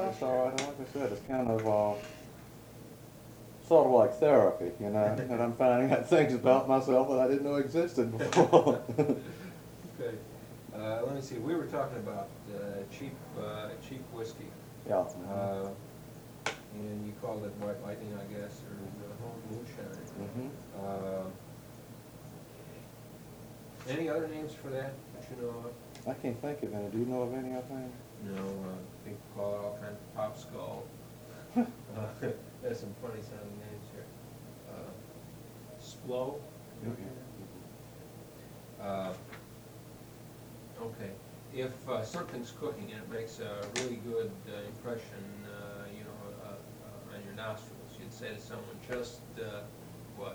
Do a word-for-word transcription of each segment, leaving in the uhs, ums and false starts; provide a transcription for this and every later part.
It's all right. Like I said, it's kind of uh, sort of like therapy, you know. And I'm finding out things about myself that I didn't know existed before. Okay. Uh, let me see. We were talking about uh, cheap, uh, cheap whiskey. Yeah. Uh, and you called it White Lightning, I guess, or the home moonshine. Mm-hmm. Uh, any other names for that that you know of? I can't think of any. Do you know of any offhand? No, uh, people call it all kinds of pop skull. uh, there's some funny sounding names here. Uh, Splo. Uh, okay. If uh, something's cooking and it makes a really good uh, impression, uh, you know, uh, uh, on your nostrils, you'd say to someone, just uh, what?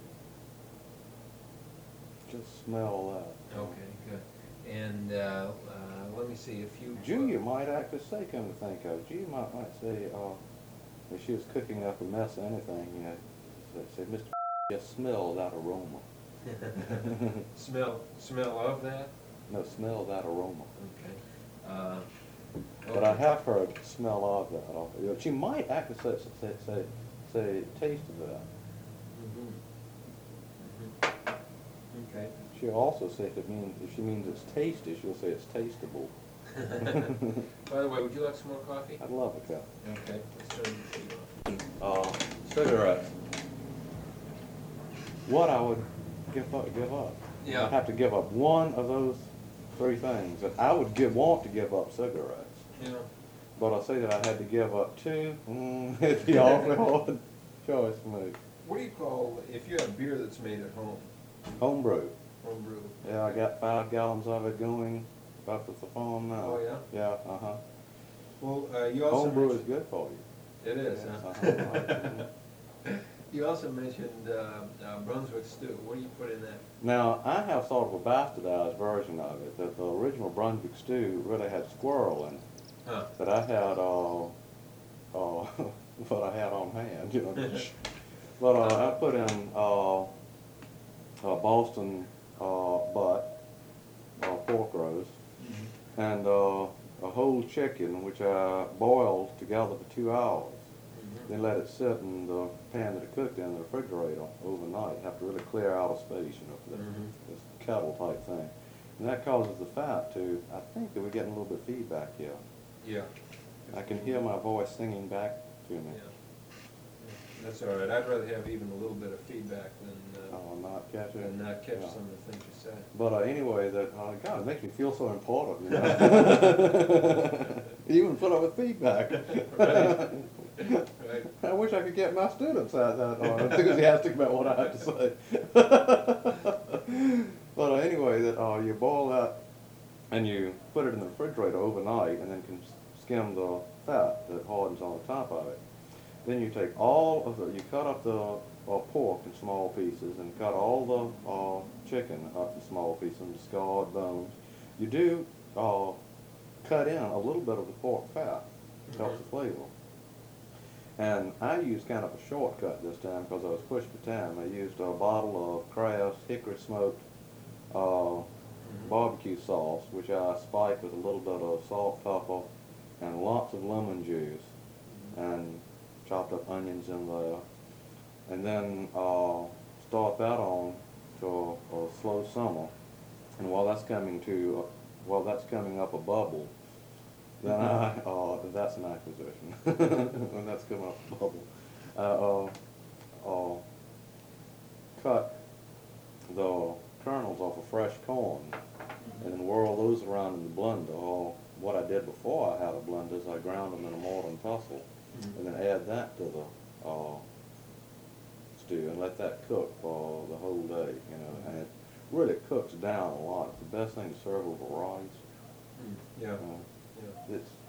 Just smell that. Okay, good. And uh, uh, let me see if you. Julia might actually say, come to think of it, Julia might, might say, uh, if she was cooking up a mess or anything, you know, say, say Mister just smell that aroma. smell, smell of that? No, smell that aroma. Okay. Uh, But I have heard smell of that. Or, you know, she might actually say, say, say, say taste of that. Mm-hmm. Mm-hmm. Okay. She'll also say if it means, if she means it's tasty, she'll say it's tasteable. By the way, would you like some more coffee? I'd love a cup. Okay. Let's turn the sheet off. Uh, cigarettes. What I would give up, give up. Yeah. I'd have to give up one of those three things. And I would give, want to give up cigarettes. Yeah. But I say that I had to give up two. Mm, it'd be awfully hard choice for me. What do you call if you have beer that's made at home? Homebrew. Homebrew. Yeah, I got five gallons of it going up at the farm now. Oh, yeah? Yeah, uh-huh. Well, uh, you also Homebrew is mentioned- good for you. It is, Yes, huh? uh-huh. You also mentioned uh, uh, Brunswick stew. What do you put in that? Now, I have sort of a bastardized version of it, that the original Brunswick stew really had squirrel in it. Huh. But I had, uh, uh, what I had on hand, you know. But uh, I put in uh, uh, Boston uh, butt, uh, pork roast, Mm-hmm. and uh, a whole chicken, which I boiled together for two hours. Mm-hmm. Then let it sit in the pan that it cooked in the refrigerator overnight. Have to really clear out a space, you know, for this, Mhm. this kettle type thing. And that causes the fat to, I think that we're getting a little bit of feedback here. Yeah. I can hear my voice singing back to me. Yeah. That's all right. I'd rather have even a little bit of feedback than uh, Oh, not catch it. than not catch Yeah. some of the things you say. But uh, anyway, that uh, God, it makes me feel so important. You know? You even put up with feedback. Right. Right. I wish I could get my students that, that uh, enthusiastic about what I have to say. But uh, anyway, that uh, you boil that and you put it in the refrigerator overnight, and then can skim the fat that hardens on the top of it. Then you take all of the, you cut up the uh, pork in small pieces, and cut all the uh, chicken up in small pieces, and discard bones. You do uh, cut in a little bit of the pork fat, helps the flavor. And I used kind of a shortcut this time because I was pushed for time. I used a bottle of Kraft's hickory smoked uh, barbecue sauce, which I spiked with a little bit of salt, pepper, and lots of lemon juice, and chopped up onions in there. And then uh, start that on to a, a slow simmer. And while that's coming to, uh, while that's coming up a bubble, then I, uh, that's an acquisition. When that's coming up a bubble, I uh, uh, cut the kernels off of fresh corn and then whirl those around in the blender. Or what I did before I had a blender is I ground them in a mortar and pestle, Mhm. and then add that to the uh, stew and let that cook for the whole day, you know. And it really cooks down a lot. It's the best thing to serve over rice. Mm. Yeah. Uh, Yeah. it's